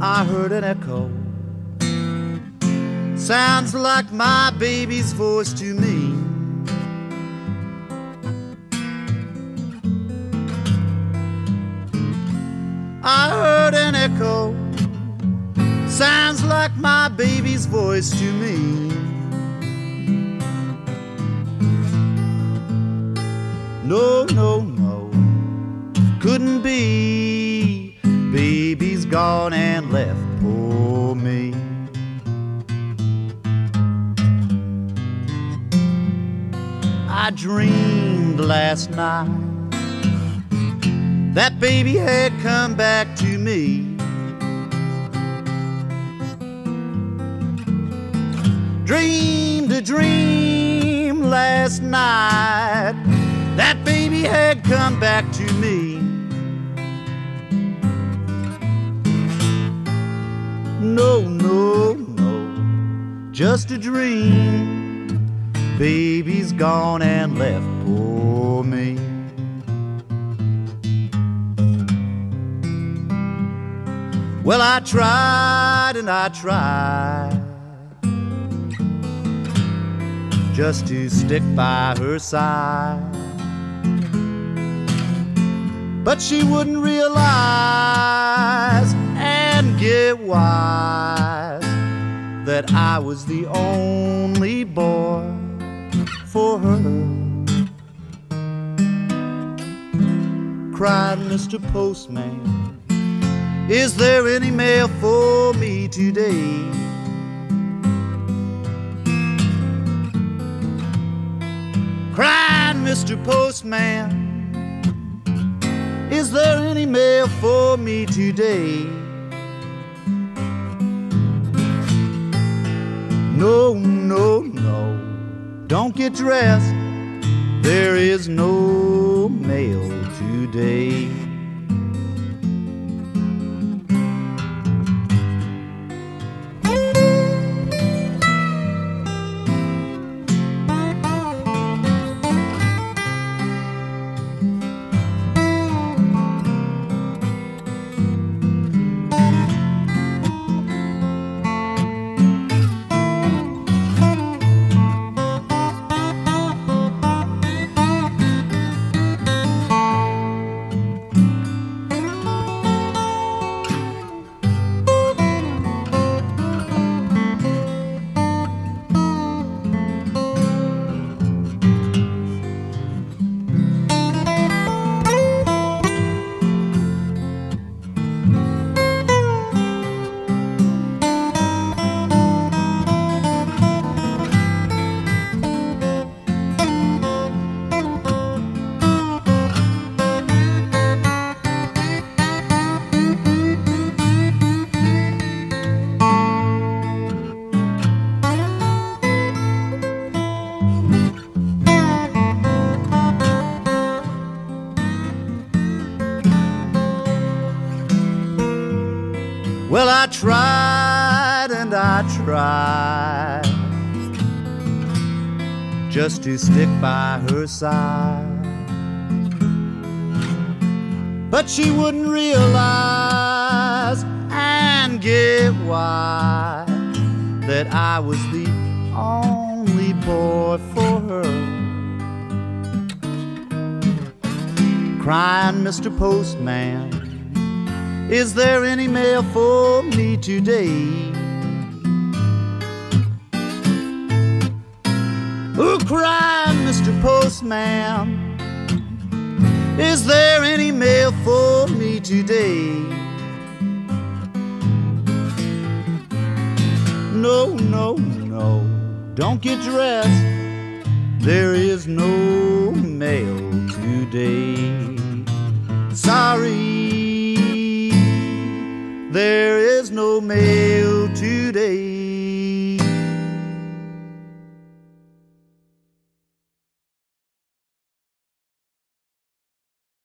I heard an echo. Sounds like my baby's voice to me. I heard an echo. Sounds like my baby's voice to me. No, no, no, couldn't be. Baby's gone and left poor me. I dreamed last night that baby had come back to me. Dreamed a dream last night that baby had come back to me. No, no, no, just a dream. Baby's gone and left poor me. Well, I tried and I tried just to stick by her side, but she wouldn't realize and get wise that I was the only boy for her. Cried Mr. Postman, is there any mail for me today? Cried Mr. Postman, is there any mail for me today? No, no, no, don't get dressed, there is no mail today. Well, I tried and I tried just to stick by her side, but she wouldn't realize and get why that I was the only boy for her. Crying Mr. Postman, is there any mail for me today? Ooh, crying Mr. Postman, is there any mail for me today? No, no, no, don't get dressed, there is no mail today. Sorry, there is no mail